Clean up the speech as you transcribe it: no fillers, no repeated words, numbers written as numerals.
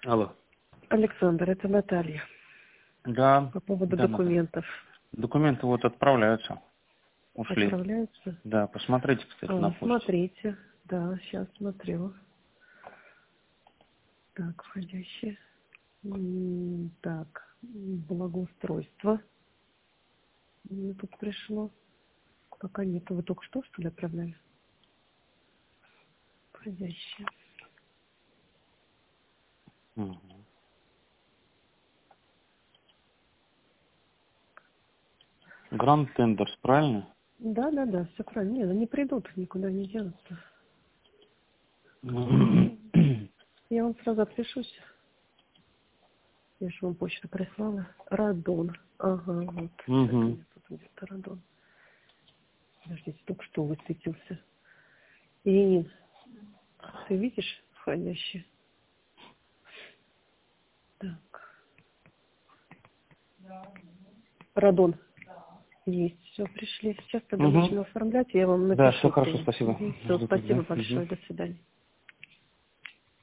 Алло. Александр, это Наталья. Да. По поводу Да, документов. документы вот отправляются. Ушли. Отправляются? Да, посмотрите, кстати, на почту. Смотрите. Да, сейчас смотрю. Так, входящие. Так, благоустройство. Мне тут пришло. Пока нет. Вы только что ли, отправляли? Входящие. Угу. Гранд Тендерс, правильно? Да, все правильно. Нет, они придут, никуда не денутся. Я вам сразу отпишусь. Я же вам почту прислала. Радон. Ага, вот. Так, Угу. нет, тут где-то радон. Подождите, только что высветился. Иринин, ты видишь входящий? Так. Радон. Есть, все, пришли. Сейчас тогда начнем Угу. оформлять, я вам Да, напишу. все хорошо, спасибо. Все, Жду спасибо тогда. большое, до свидания.